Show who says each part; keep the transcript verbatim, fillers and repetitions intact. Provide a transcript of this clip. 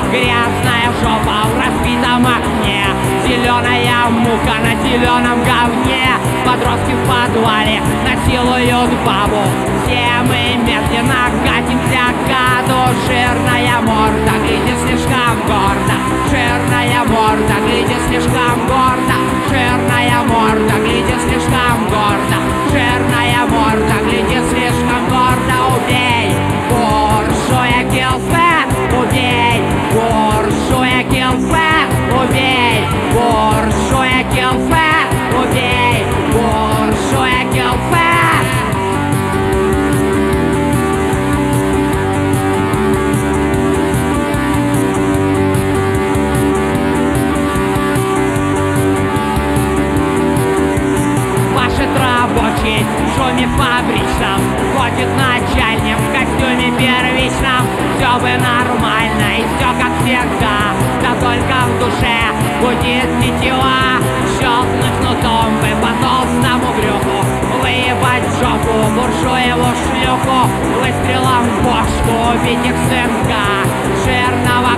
Speaker 1: Грязная жопа в разбитом окне, зеленая мука на зеленом говне. Подростки в подвале насилуют бабу. Все мы медленно катимся к аду. Жирная морда глядит слишком гордо. Жирная морда глядит слишком гордо. Жирная морда глядит слишком гордо. Жирная морда глядит слишком гордо. Убей буржуя, kill fat. Убей буржуя, kill fat. Убей буржуя, kill fat. Убей буржуя, kill fat. Пашет рабочий в шуме фабричном, ходит начальник в костюме первичном. Все бы нормально и все как всегда, да только в душе гудит тетива. Щелкнуть кнутом бы по толстому брюху, выебать в жопу буржуеву шлюху, выстрелом в бошку убить их сынка. Жирного